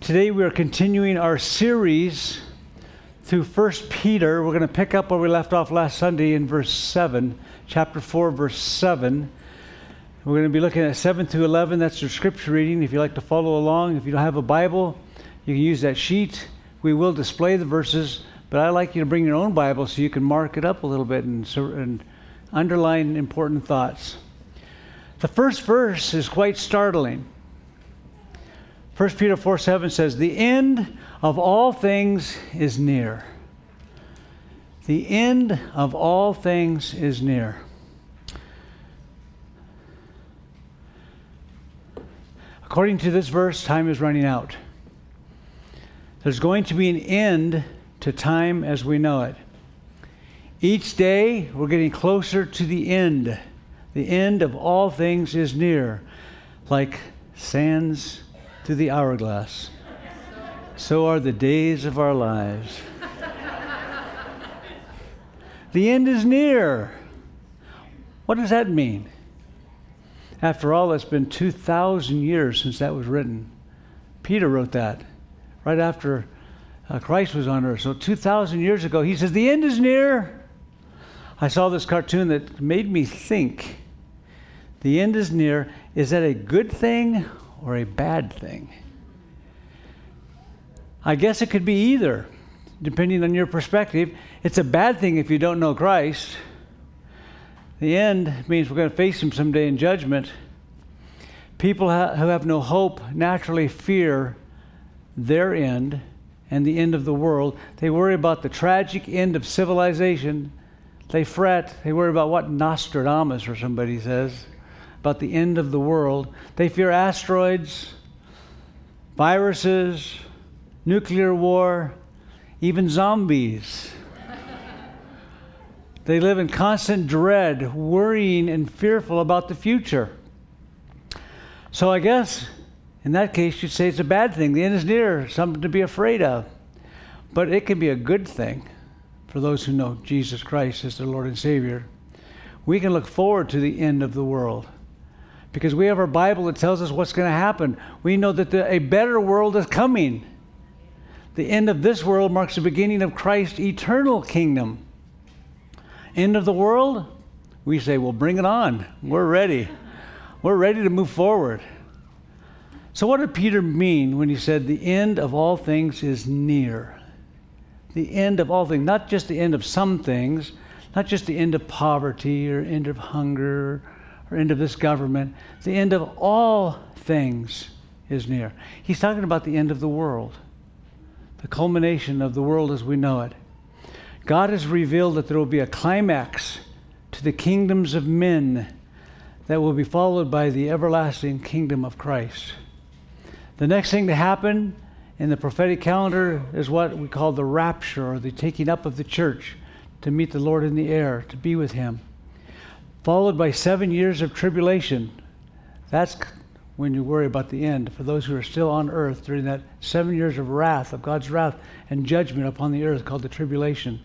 Today we are continuing our series through 1 Peter. We're going to pick up where we left off last Sunday in verse 7, chapter 4, verse 7. We're going to be looking at 7 through 11. That's your scripture reading. If you'd like to follow along, if you don't have a Bible, you can use that sheet. We will display the verses, but I'd like you to bring your own Bible so you can mark it up a little bit and underline important thoughts. The first verse is quite startling. 1 Peter 4:7 says, "The end of all things is near." The end of all things is near. According to this verse, time is running out. There's going to be an end to time as we know it. Each day, we're getting closer to the end. The end of all things is near, like sands to the hourglass. So are the days of our lives. The end is near. What does that mean? After all, it's been 2,000 years since that was written. Peter wrote that right after Christ was on earth. So 2,000 years ago, he says, the end is near. I saw this cartoon that made me think, the end is near. Is that a good thing or a bad thing? I guess it could be either, depending on your perspective. It's a bad thing if you don't know Christ. The end means we're going to face Him someday in judgment. People who have no hope naturally fear their end and the end of the world. They worry about the tragic end of civilization. They fret. They worry about what Nostradamus or somebody says about the end of the world. They fear asteroids, viruses, nuclear war, even zombies. They live in constant dread, worrying and fearful about the future. So I guess in that case you'd say it's a bad thing. The end is near, something to be afraid of. But it can be a good thing for those who know Jesus Christ as their Lord and Savior. We can look forward to the end of the world because we have our Bible that tells us what's going to happen. We know that a better world is coming. The end of this world marks the beginning of Christ's eternal kingdom. End of the world? We say, well, bring it on. We're ready. We're ready to move forward. So what did Peter mean when he said the end of all things is near? The end of all things, not just the end of some things, not just the end of poverty or end of hunger or end of this government. The end of all things is near. He's talking about the end of the world, the culmination of the world as we know it. God has revealed that there will be a climax to the kingdoms of men that will be followed by the everlasting kingdom of Christ. The next thing to happen in the prophetic calendar is what we call the rapture, or the taking up of the church to meet the Lord in the air, to be with Him. Followed by 7 years of tribulation. That's when you worry about the end. For those who are still on earth during that 7 years of wrath, of God's wrath and judgment upon the earth, called the tribulation.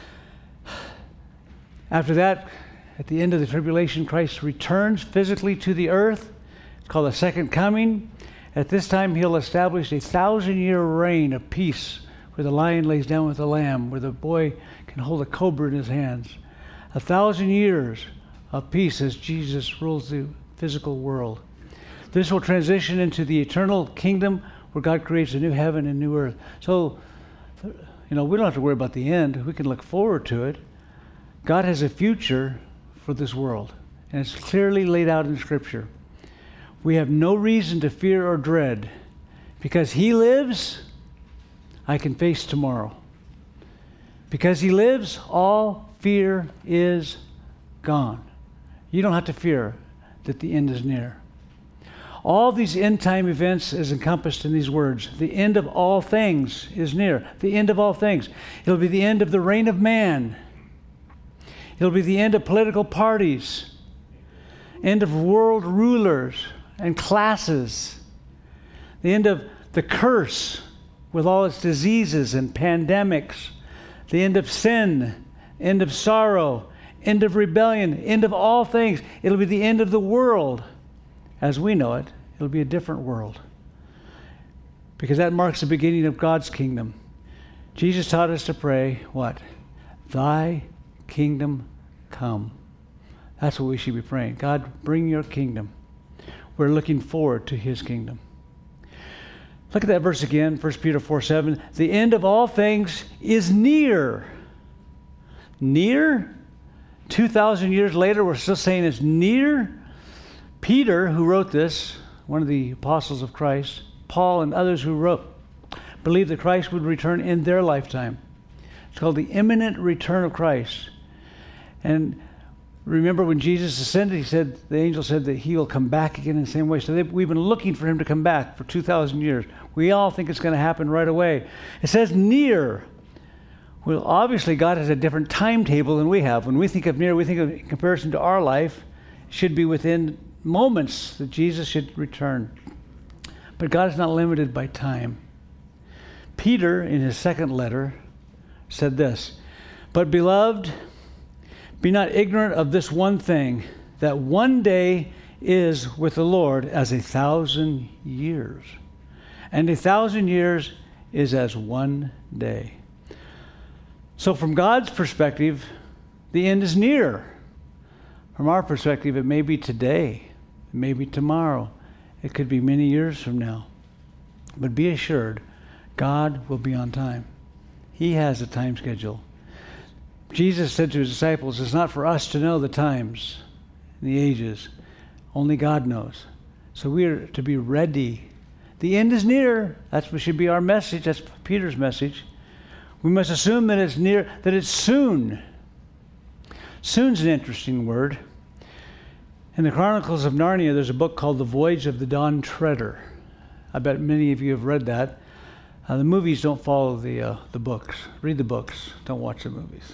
After that, at the end of the tribulation, Christ returns physically to the earth. It's called the second coming. At this time, He'll establish a 1,000-year reign of peace, where the lion lays down with the lamb, where the boy can hold a cobra in his hands. 1,000 years of peace as Jesus rules the physical world. This will transition into the eternal kingdom where God creates a new heaven and new earth. So, we don't have to worry about the end. We can look forward to it. God has a future for this world, and it's clearly laid out in Scripture. We have no reason to fear or dread. Because He lives, I can face tomorrow. Because He lives, all fear is gone. You don't have to fear that the end is near. All these end-time events is encompassed in these words. The end of all things is near. The end of all things. It'll be the end of the reign of man. It'll be the end of political parties. End of world rulers and classes. The end of the curse with all its diseases and pandemics. The end of sin. End of sorrow. End of rebellion. End of all things. It'll be the end of the world as we know it. It'll be a different world. because that marks the beginning of God's kingdom. Jesus taught us to pray, what? Thy kingdom come. That's what we should be praying. God, bring your kingdom. We're looking forward to his kingdom. Look at that verse again, 1 Peter 4:7. The end of all things is near. Near? 2,000 years later, we're still saying it's near? Peter, who wrote this, one of the apostles of Christ, Paul and others who wrote, believed that Christ would return in their lifetime. It's called the imminent return of Christ. And remember when Jesus ascended, the angel said that he will come back again in the same way. So we've been looking for him to come back for 2,000 years. We all think it's going to happen right away. It says near. Well, obviously God has a different timetable than we have. When we think of near, we think of in comparison to our life, it should be within moments that Jesus should return. But God is not limited by time. Peter, in his second letter, said this, "But beloved, be not ignorant of this one thing, that one day is with the Lord as 1,000 years, and 1,000 years is as one day." So from God's perspective, the end is near. From our perspective, it may be today, it may be tomorrow, it could be many years from now. But be assured, God will be on time. He has a time schedule. Jesus said to his disciples, it's not for us to know the times and the ages. Only God knows. So we are to be ready. The end is near. That's what should be our message. That's Peter's message. We must assume that it's near, that it's soon. Soon's an interesting word. In the Chronicles of Narnia, there's a book called The Voyage of the Dawn Treader. I bet many of you have read that. The movies don't follow the books. Read the books. Don't watch the movies.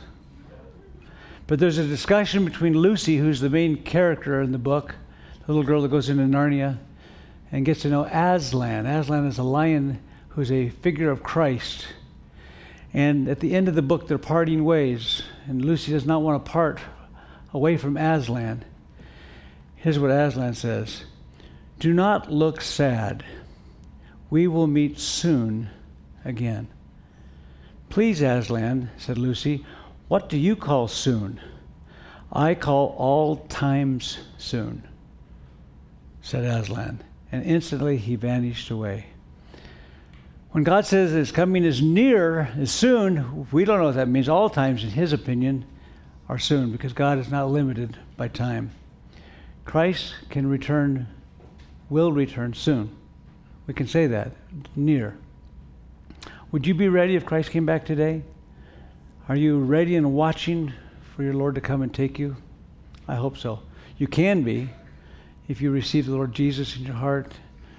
But there's a discussion between Lucy, who's the main character in the book, the little girl that goes into Narnia, and gets to know Aslan. Aslan is a lion who's a figure of Christ. And at the end of the book, they're parting ways. And Lucy does not want to part away from Aslan. Here's what Aslan says. "Do not look sad. We will meet soon again." "Please, Aslan," said Lucy, "what do you call soon?" "I call all times soon," said Aslan. And instantly he vanished away. When God says his coming is near, is soon, we don't know what that means. All times, in his opinion, are soon, because God is not limited by time. Christ can return, will return soon. We can say that, near. Would you be ready if Christ came back today? Are you ready and watching for your Lord to come and take you? I hope so. You can be if you receive the Lord Jesus in your heart.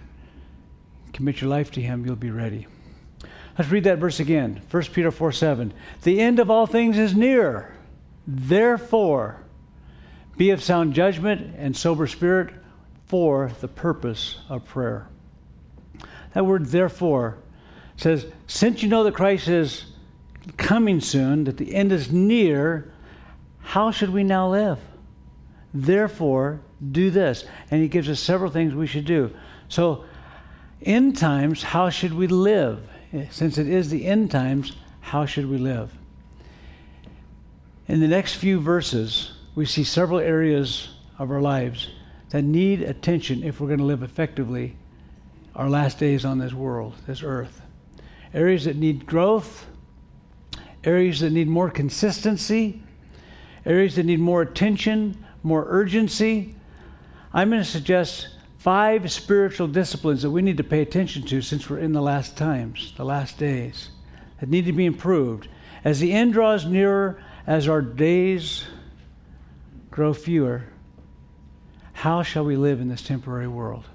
Commit your life to him, you'll be ready. Let's read that verse again. 1 Peter 4:7. The end of all things is near. Therefore, be of sound judgment and sober spirit for the purpose of prayer. That word therefore says, since you know that Christ is coming soon, that the end is near, how should we now live? Therefore, do this. And he gives us several things we should do. So, end times, how should we live? Since it is the end times, how should we live? In the next few verses, we see several areas of our lives that need attention if we're going to live effectively our last days on this world, this earth. Areas that need growth, areas that need more consistency, areas that need more attention, more urgency. I'm going to suggest 5 spiritual disciplines that we need to pay attention to since we're in the last times, the last days, that need to be improved. As the end draws nearer, as our days grow fewer, how shall we live in this temporary world?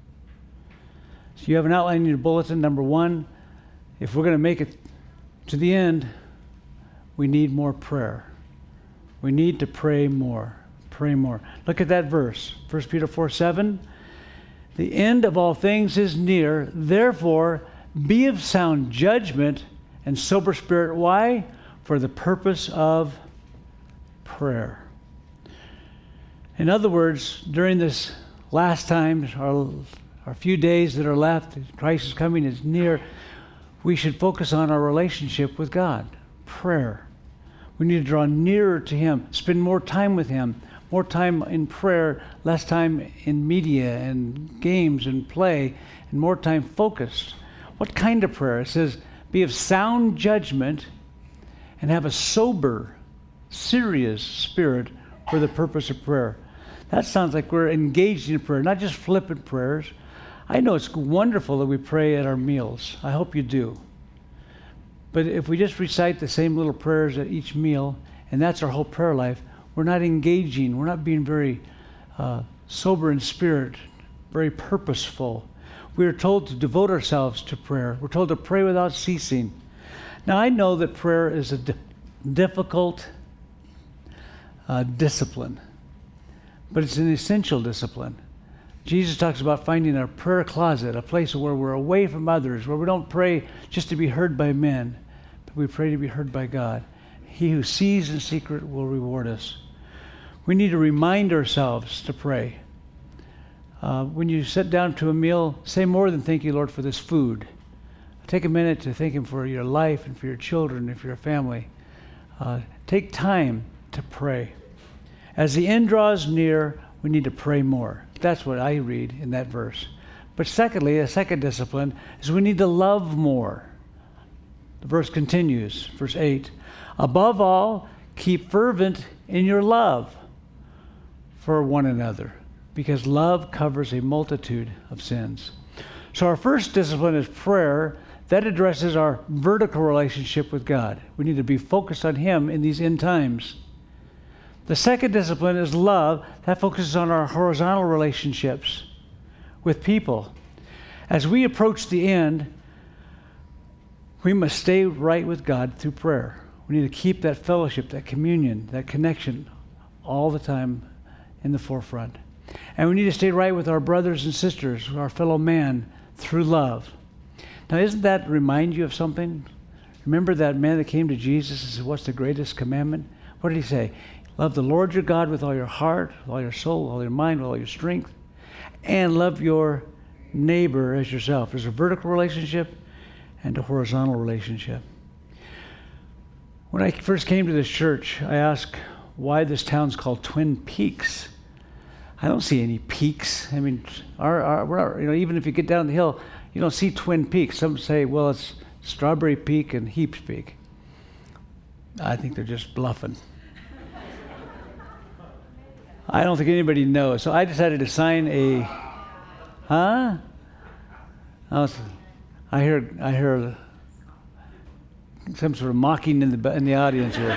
So you have an outline in your bulletin. Number 1, if we're going to make it to the end, we need more prayer. We need to pray more. Pray more. Look at that verse, 1 Peter 4:7. The end of all things is near. Therefore, be of sound judgment and sober spirit. Why? For the purpose of prayer. In other words, during this last time, our our few days that are left, Christ is coming, is near, we should focus on our relationship with God, prayer. We need to draw nearer to Him, spend more time with Him, more time in prayer, less time in media and games and play, and more time focused. What kind of prayer? It says, be of sound judgment and have a sober, serious spirit for the purpose of prayer. That sounds like we're engaged in prayer, not just flippant prayers. I know it's wonderful that we pray at our meals. I hope you do. But if we just recite the same little prayers at each meal, and that's our whole prayer life, we're not engaging. We're not being very sober in spirit, very purposeful. We are told to devote ourselves to prayer. We're told to pray without ceasing. Now, I know that prayer is a difficult discipline, but it's an essential discipline. Jesus talks about finding a prayer closet, a place where we're away from others, where we don't pray just to be heard by men, but we pray to be heard by God. He who sees in secret will reward us. We need to remind ourselves to pray. When you sit down to a meal, say more than thank you, Lord, for this food. Take a minute to thank Him for your life and for your children and for your family. Take time to pray. As the end draws near, we need to pray more. That's what I read in that verse. But secondly, a second discipline is we need to love more. The verse continues, verse 8. Above all, keep fervent in your love for one another, because love covers a multitude of sins. So our first discipline is prayer. That addresses our vertical relationship with God. We need to be focused on Him in these end times. The second discipline is love. That focuses on our horizontal relationships with people. As we approach the end, we must stay right with God through prayer. We need to keep that fellowship, that communion, that connection all the time in the forefront. And we need to stay right with our brothers and sisters, our fellow man, through love. Now, doesn't that remind you of something? Remember that man that came to Jesus and said, what's the greatest commandment? What did he say? Love the Lord your God with all your heart, with all your soul, with all your mind, with all your strength, and love your neighbor as yourself. There's a vertical relationship and a horizontal relationship. When I first came to this church, I asked why this town's called Twin Peaks. I don't see any peaks. I mean, even if you get down the hill, you don't see Twin Peaks. Some say, well, it's Strawberry Peak and Heaps Peak. I think they're just bluffing. I don't think anybody knows. So I decided to sign a, I hear some sort of mocking in the audience here.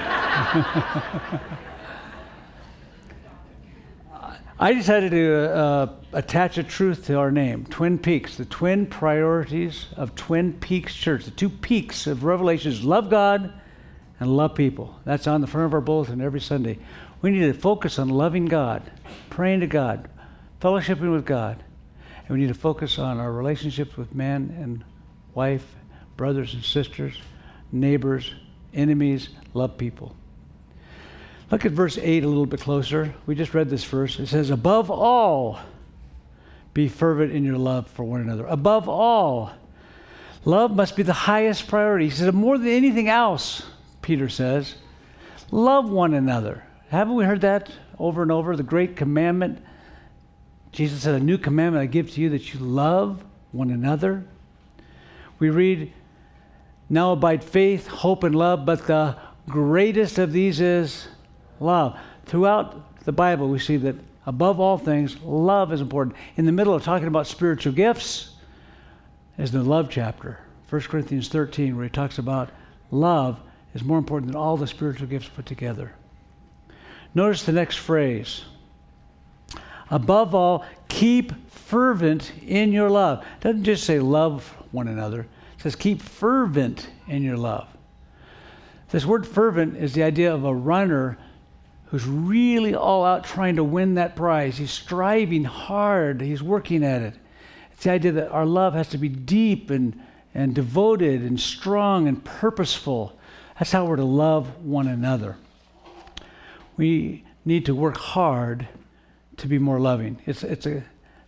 I decided to attach a truth to our name, Twin Peaks, the twin priorities of Twin Peaks Church. The two peaks of Revelation is love God and love people. That's on the front of our bulletin every Sunday. We need to focus on loving God, praying to God, fellowshipping with God. And we need to focus on our relationships with man and wife, brothers and sisters, neighbors, enemies, love people. Look at verse 8 a little bit closer. We just read this verse. It says, above all, be fervent in your love for one another. Above all, love must be the highest priority. He says, more than anything else, Peter says, love one another. Haven't we heard that over and over? The great commandment. Jesus said, a new commandment I give to you, that you love one another. We read, now abide faith, hope, and love, but the greatest of these is love. Throughout the Bible, we see that above all things, love is important. In the middle of talking about spiritual gifts is the love chapter, 1 Corinthians 13, where he talks about love is more important than all the spiritual gifts put together. Notice the next phrase. Above all, keep fervent in your love. It doesn't just say love one another. It says keep fervent in your love. This word fervent is the idea of a runner who's really all out trying to win that prize. He's striving hard. He's working at it. It's the idea that our love has to be deep and devoted and strong and purposeful. That's how we're to love one another. We need to work hard to be more loving. It's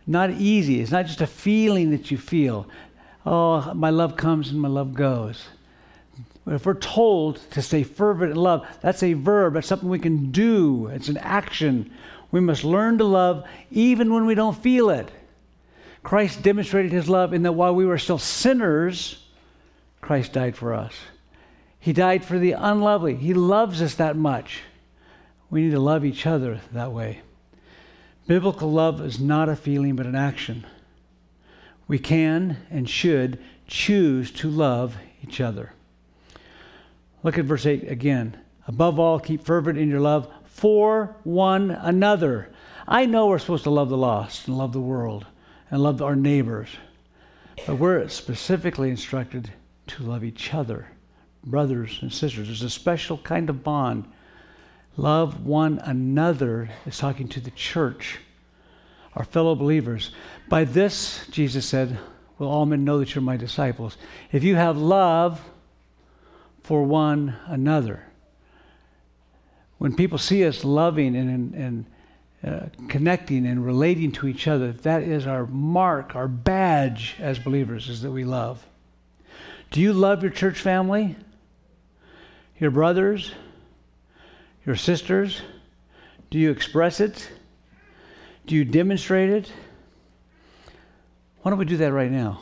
Not easy. It's not just a feeling that you feel. Oh, my love comes and my love goes. But if we're told to stay fervent in love, that's a verb. That's something we can do. It's an action. We must learn to love even when we don't feel it. Christ demonstrated his love in that while we were still sinners, Christ died for us. He died for the unlovely. He loves us that much. We need to love each other that way. Biblical love is not a feeling but an action. We can and should choose to love each other. Look at verse 8 again. Above all, keep fervent in your love for one another. I know we're supposed to love the lost and love the world and love our neighbors. But we're specifically instructed to love each other, brothers and sisters. There's a special kind of bond. Love one another is talking to the church, our fellow believers. By this, Jesus said, will all men know that you're my disciples, if you have love for one another. When people see us loving and connecting and relating to each other, that is our mark, our badge as believers, is that we love. Do you love your church family? Your brothers? Your sisters? Do you express it? Do you demonstrate it? Why don't we do that right now?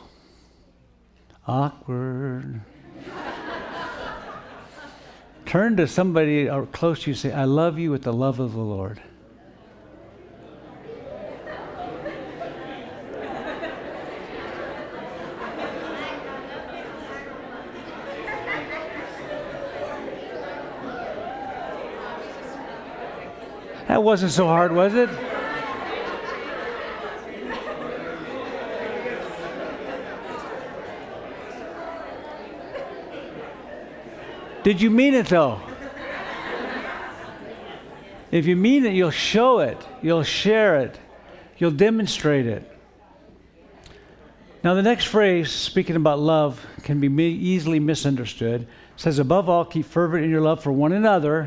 Awkward. Turn to somebody close to you and say, I love you with the love of the Lord. That wasn't so hard, was it? Did you mean it, though? If you mean it, you'll show it. You'll share it. You'll demonstrate it. Now, the next phrase, speaking about love, can be easily misunderstood. It says, above all, keep fervent in your love for one another,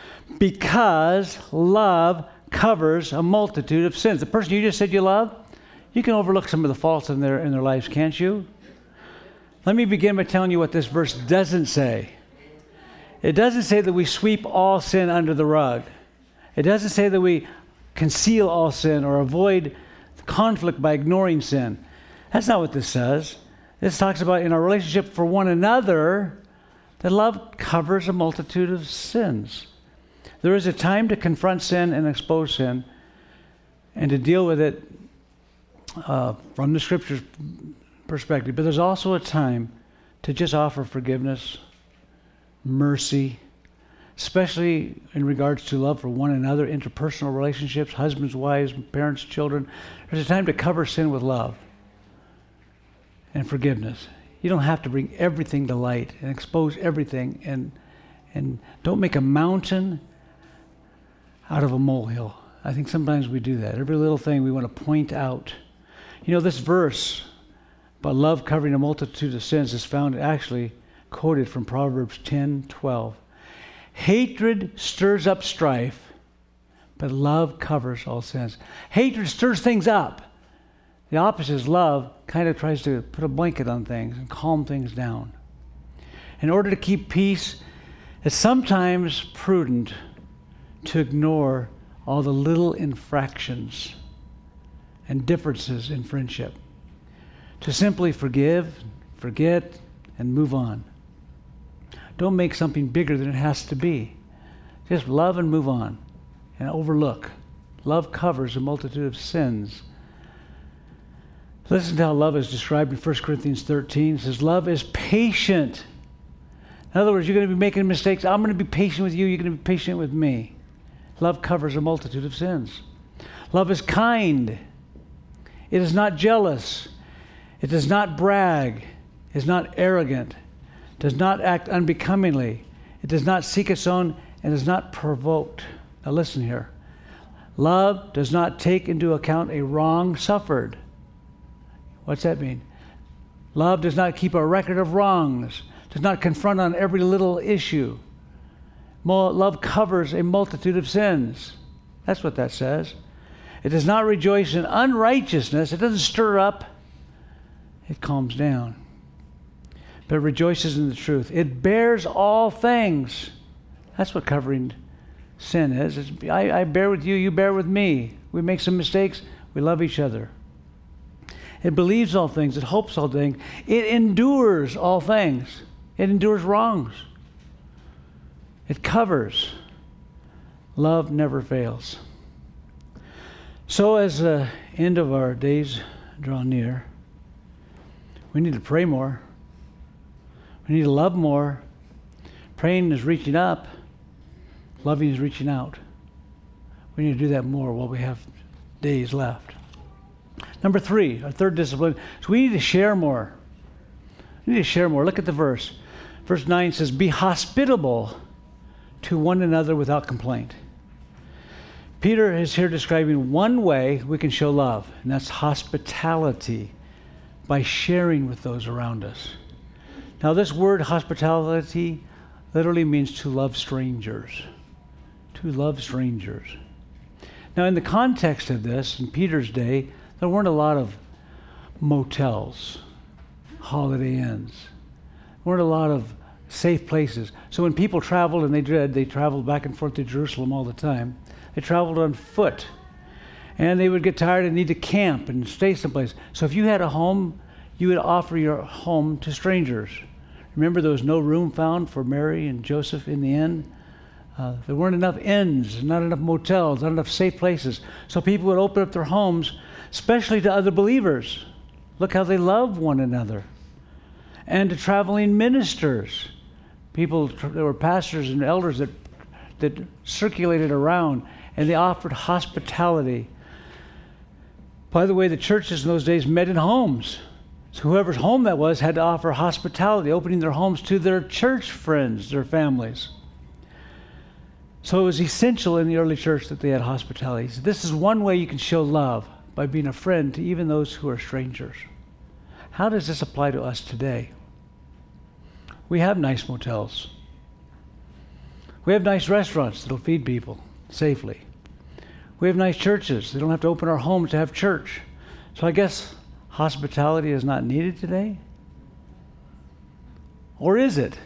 because love covers a multitude of sins. The person you just said you love, you can overlook some of the faults in their lives, can't you? Let me begin by telling you what this verse doesn't say. It doesn't say that we sweep all sin under the rug. It doesn't say that we conceal all sin or avoid conflict by ignoring sin. That's not what this says. This talks about in our relationship for one another, that love covers a multitude of sins. There is a time to confront sin and expose sin and to deal with it from the Scripture's perspective. But there's also a time to just offer forgiveness, mercy, especially in regards to love for one another, interpersonal relationships, husbands, wives, parents, children. There's a time to cover sin with love and forgiveness. You don't have to bring everything to light and expose everything, and don't make a mountain out of a molehill. I think sometimes we do that. Every little thing we want to point out. You know, this verse about love covering a multitude of sins is found actually quoted from Proverbs 10:12. Hatred stirs up strife, but love covers all sins. Hatred stirs things up. The opposite is love, kind of tries to put a blanket on things and calm things down. In order to keep peace, it's sometimes prudent to ignore all the little infractions and differences in friendship. To simply forgive, forget, and move on. Don't make something bigger than it has to be. Just love and move on and overlook. Love covers a multitude of sins. Listen to how love is described in 1 Corinthians 13. It says, love is patient. In other words, you're going to be making mistakes. I'm going to be patient with you. You're going to be patient with me. Love covers a multitude of sins. Love is kind. It is not jealous. It does not brag. It is not arrogant. It does not act unbecomingly. It does not seek its own and is not provoked. Now listen here. Love does not take into account a wrong suffered. What's that mean? Love does not keep a record of wrongs. Does not confront on every little issue. Love covers a multitude of sins. That's what that says. It does not rejoice in unrighteousness. It doesn't stir up. It calms down. But it rejoices in the truth. It bears all things. That's what covering sin is. I bear with you, you bear with me. We make some mistakes. We love each other. It believes all things. It hopes all things. It endures all things. It endures wrongs. It covers. Love never fails. So as the end of our days draw near, we need to pray more. We need to love more. Praying is reaching up. Loving is reaching out. We need to do that more while we have days left. Number 3, our third discipline, is we need to share more. We need to share more. Look at the verse. Verse 9 says, be hospitable to one another without complaint. Peter is here describing one way we can show love, and that's hospitality, by sharing with those around us. Now, this word hospitality literally means to love strangers. To love strangers. Now, in the context of this, in Peter's day, there weren't a lot of motels, Holiday Inns. There weren't a lot of safe places. So when people traveled, and they traveled back and forth to Jerusalem all the time, they traveled on foot. And they would get tired and need to camp and stay someplace. So if you had a home, you would offer your home to strangers. Remember, there was no room found for Mary and Joseph in the inn. There weren't enough inns, not enough motels, not enough safe places. So people would open up their homes, especially to other believers. Look how they love one another. And to traveling ministers. People, there were pastors and elders that circulated around, and they offered hospitality. By the way, the churches in those days met in homes. So whoever's home that was had to offer hospitality, opening their homes to their church friends, their families. So it was essential in the early church that they had hospitality. So this is one way you can show love, by being a friend to even those who are strangers. How does this apply to us today? We have nice motels. We have nice restaurants that'll feed people safely. We have nice churches. They don't have to open our homes to have church. So I guess hospitality is not needed today? Or is it?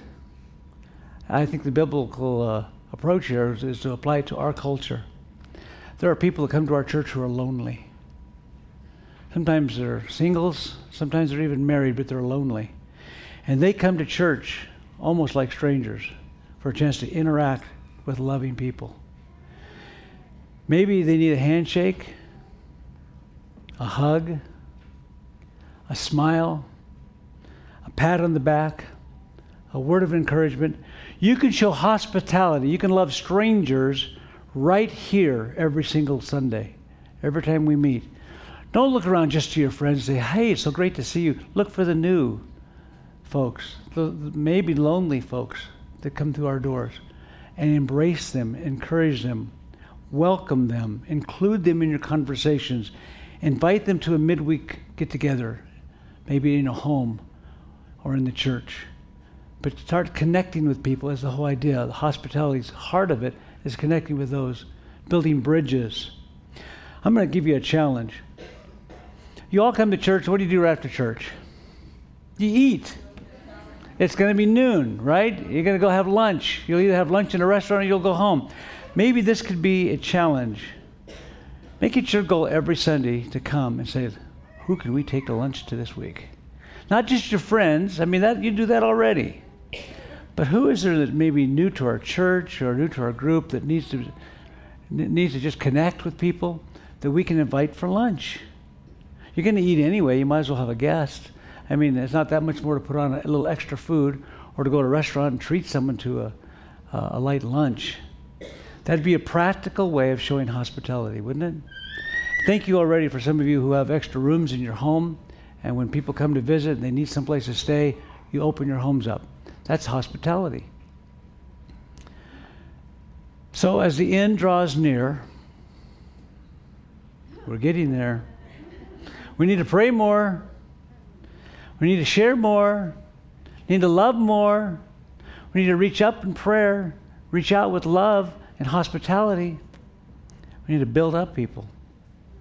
I think the biblical approach here is to apply it to our culture. There are people that come to our church who are lonely. Sometimes they're singles, sometimes they're even married, but they're lonely. And they come to church almost like strangers for a chance to interact with loving people. Maybe they need a handshake, a hug, a smile, a pat on the back, a word of encouragement. You can show hospitality. You can love strangers right here every single Sunday, every time we meet. Don't look around just to your friends and say, hey, it's so great to see you. Look for the new folks, the maybe lonely folks that come through our doors, and embrace them, encourage them, welcome them, include them in your conversations, invite them to a midweek get-together, maybe in a home or in the church. But start connecting with people is the whole idea. The hospitality's heart of it is connecting with those, building bridges. I'm going to give you a challenge. You all come to church. What do you do right after church? You eat. It's going to be noon, right? You're going to go have lunch. You'll either have lunch in a restaurant or you'll go home. Maybe this could be a challenge. Make it your goal every Sunday to come and say, who can we take to lunch to this week? Not just your friends. I mean, that you do that already. But who is there that may be new to our church or new to our group that needs to just connect with people that we can invite for lunch? You're going to eat anyway. You might as well have a guest. I mean, it's not that much more to put on a little extra food or to go to a restaurant and treat someone to a light lunch. That'd be a practical way of showing hospitality, wouldn't it? Thank you already for some of you who have extra rooms in your home, and when people come to visit and they need someplace to stay, you open your homes up. That's hospitality. So as the end draws near, we're getting there. We need to pray more. We need to share more. We need to love more. We need to reach up in prayer, reach out with love and hospitality. We need to build up people.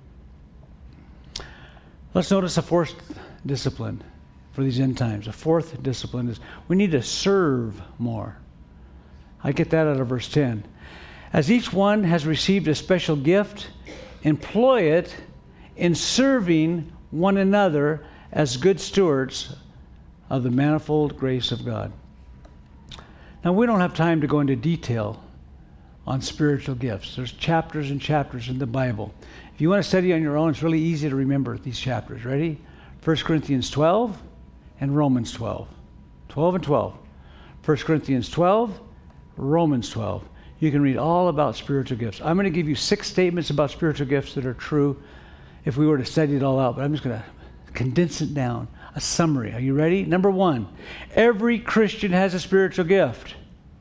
Let's notice a fourth discipline for these end times. A fourth discipline is we need to serve more. I get that out of verse 10. As each one has received a special gift, employ it in serving one another as good stewards of the manifold grace of God. Now, we don't have time to go into detail on spiritual gifts. There's chapters and chapters in the Bible. If you want to study on your own, it's really easy to remember these chapters. Ready? 1 Corinthians 12 and Romans 12. 12 and 12. 1 Corinthians 12, Romans 12. You can read all about spiritual gifts. I'm going to give you 6 statements about spiritual gifts that are true if we were to study it all out, but I'm just going to condense it down. A summary. Are you ready? Number 1, every Christian has a spiritual gift.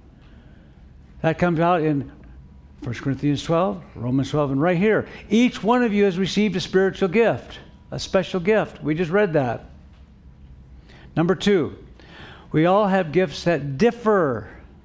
That comes out in 1 Corinthians 12, Romans 12, and right here. Each one of you has received a spiritual gift, a special gift. We just read that. Number 2, we all have gifts that differ.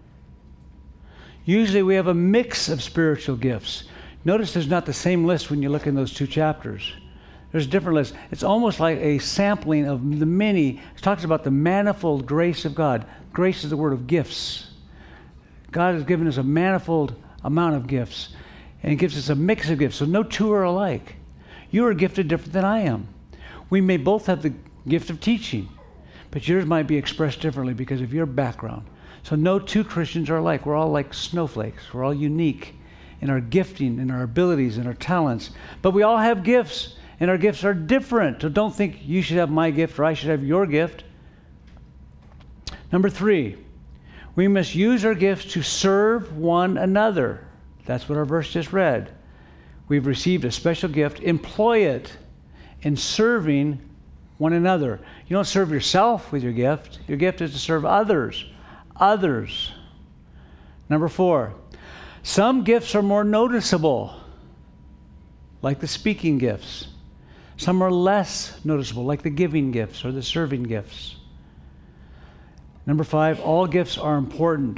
Usually we have a mix of spiritual gifts. Notice there's not the same list when you look in those 2 chapters. There's different lists. It's almost like a sampling of the many. It talks about the manifold grace of God. Grace is the word of gifts. God has given us a manifold amount of gifts, and He gives us a mix of gifts, so no 2 are alike. You are gifted different than I am. We may both have the gift of teaching, but yours might be expressed differently because of your background. So no 2 Christians are alike. We're all like snowflakes. We're all unique in our gifting, in our abilities, in our talents. But we all have gifts, and our gifts are different. So don't think you should have my gift or I should have your gift. Number 3, we must use our gifts to serve one another. That's what our verse just read. We've received a special gift. Employ it in serving one another. You don't serve yourself with your gift. Your gift is to serve others. Others. Number 4, some gifts are more noticeable, like the speaking gifts. Some are less noticeable, like the giving gifts or the serving gifts. Number 5, all gifts are important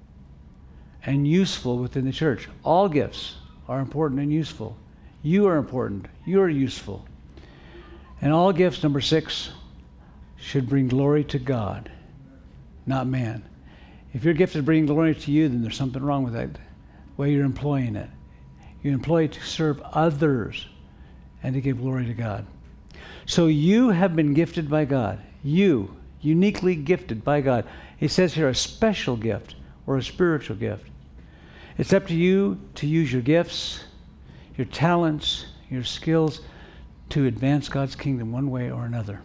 and useful within the church. All gifts are important and useful. You are important. You are useful. And all gifts, number 6, should bring glory to God, not man. If your gift is bringing glory to you, then there's something wrong with that way you're employing it. You employ it to serve others and to give glory to God. So you have been gifted by God. You, uniquely gifted by God. It says here a special gift or a spiritual gift. It's up to you to use your gifts, your talents, your skills to advance God's kingdom one way or another.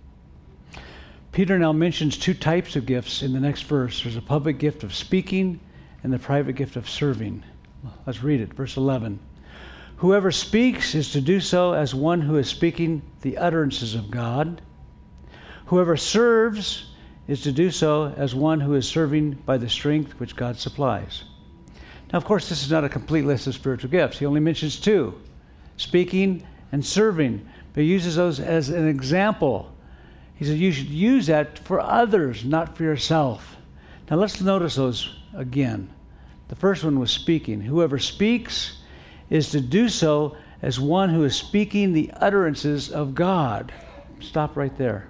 Peter now mentions 2 types of gifts in the next verse. There's a public gift of speaking and the private gift of serving. Let's read it. Verse 11. Whoever speaks is to do so as one who is speaking the utterances of God. Whoever serves is to do so as one who is serving by the strength which God supplies. Now, of course, this is not a complete list of spiritual gifts. He only mentions 2, speaking and serving, but he uses those as an example. He said you should use that for others, not for yourself. Now let's notice those again. The first one was speaking. Whoever speaks is to do so as one who is speaking the utterances of God. Stop right there.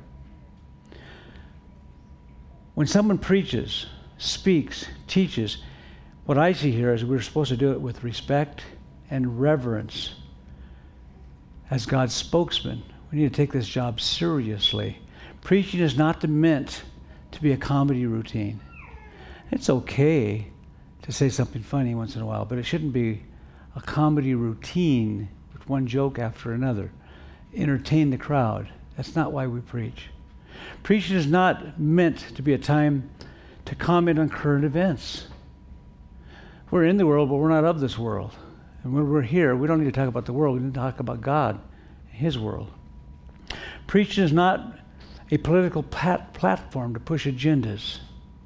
When someone preaches, speaks, teaches, what I see here is we're supposed to do it with respect and reverence as God's spokesman. We need to take this job seriously. Preaching is not meant to be a comedy routine. It's okay to say something funny once in a while, but it shouldn't be a comedy routine with one joke after another. Entertain the crowd. That's not why we preach. Preaching is not meant to be a time to comment on current events. We're in the world, but we're not of this world. And when we're here, we don't need to talk about the world. We need to talk about God and His world. Preaching is not a political platform to push agendas.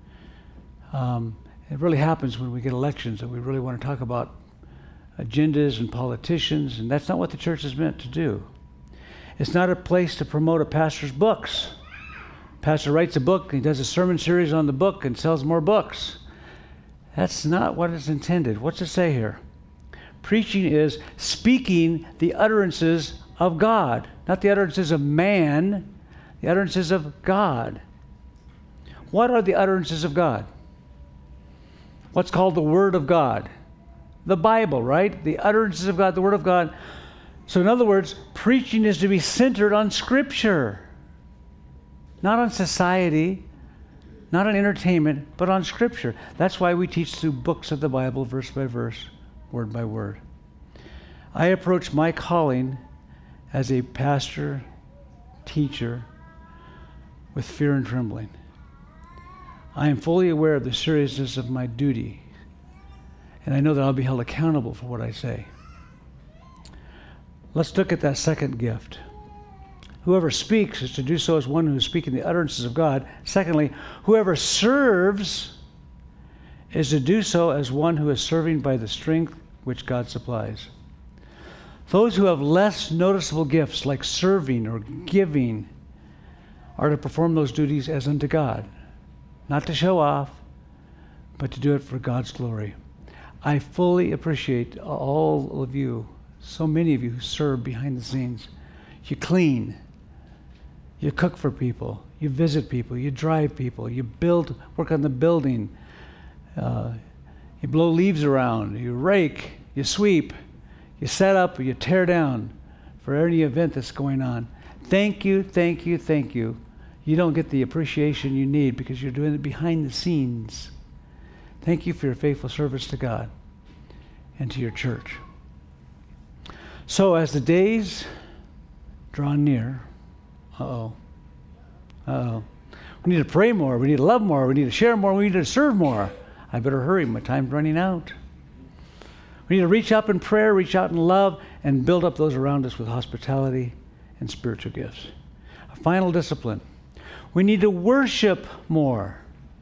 It really happens when we get elections that we really want to talk about agendas and politicians, and that's not what the church is meant to do. It's not a place to promote a pastor's books. Pastor writes a book, he does a sermon series on the book and sells more books. That's not what it's intended. What's it say here? Preaching is speaking the utterances of God. Not the utterances of man, the utterances of God. What are the utterances of God? What's called the Word of God? The Bible, right? The utterances of God, the Word of God. So in other words, preaching is to be centered on Scripture. Not on society, not on entertainment, but on Scripture. That's why we teach through books of the Bible, verse by verse, word by word. I approach my calling as a pastor, teacher, with fear and trembling. I am fully aware of the seriousness of my duty, and I know that I'll be held accountable for what I say. Let's look at that second gift. Whoever speaks is to do so as one who is speaking the utterances of God. Secondly, whoever serves is to do so as one who is serving by the strength which God supplies. Those who have less noticeable gifts, like serving or giving, are to perform those duties as unto God. Not to show off, but to do it for God's glory. I fully appreciate all of you, so many of you who serve behind the scenes. You clean. You cook for people. You visit people. You drive people. You work on the building. You blow leaves around. You rake. You sweep. You set up or you tear down for any event that's going on. Thank you, thank you, thank you. You don't get the appreciation you need because you're doing it behind the scenes. Thank you for your faithful service to God and to your church. So as the days draw near, we need to pray more, we need to love more, we need to share more, we need to serve more. I better hurry, my time's running out. We need to reach out in prayer, reach out in love, and build up those around us with hospitality and spiritual gifts. A final discipline. We need to worship more.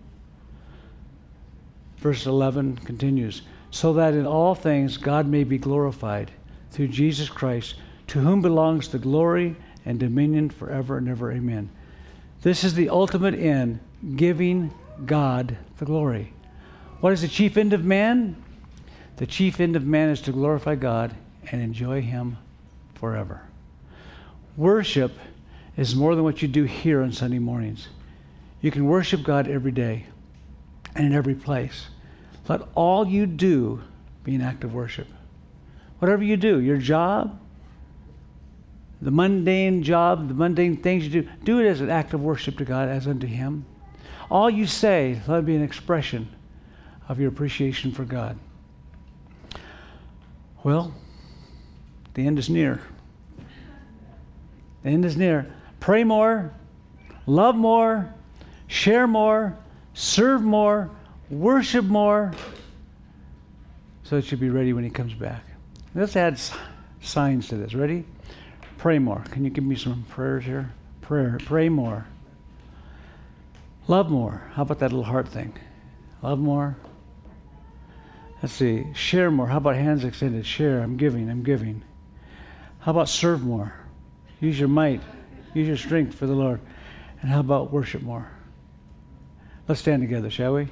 Verse 11 continues, so that in all things God may be glorified through Jesus Christ, to whom belongs the glory and dominion forever and ever. Amen. This is the ultimate end, giving God the glory. What is the chief end of man? The chief end of man is to glorify God and enjoy Him forever. Worship is more than what you do here on Sunday mornings. You can worship God every day and in every place. Let all you do be an act of worship. Whatever you do, your job, the mundane job, the mundane things you do it as an act of worship to God, as unto Him. All you say, let it be an expression of your appreciation for God. Well, the end is near. The end is near. Pray more, love more, share more, serve more, worship more, so that you'll be ready when He comes back. Let's add signs to this. Ready? Pray more. Can you give me some prayers here? Pray more. Love more. How about that little heart thing? Love more. Let's see. Share more. How about hands extended? Share. I'm giving. How about serve more? Use your might. Use your strength for the Lord. And how about worship more? Let's stand together, shall we?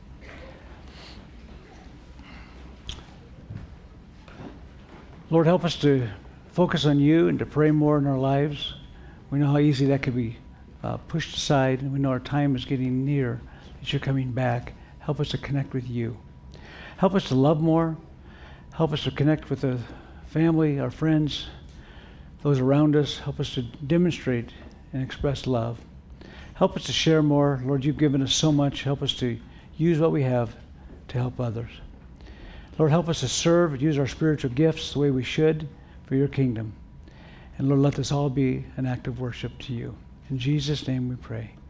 Lord, help us to focus on You and to pray more in our lives. We know how easy that could be pushed aside, and we know our time is getting near, that You're coming back. Help us to connect with You. Help us to love more. Help us to connect with the family, our friends, those around us. Help us to demonstrate and express love. Help us to share more. Lord, You've given us so much. Help us to use what we have to help others. Lord, help us to serve, use our spiritual gifts the way we should for Your kingdom. And Lord, let this all be an act of worship to You. In Jesus' name we pray.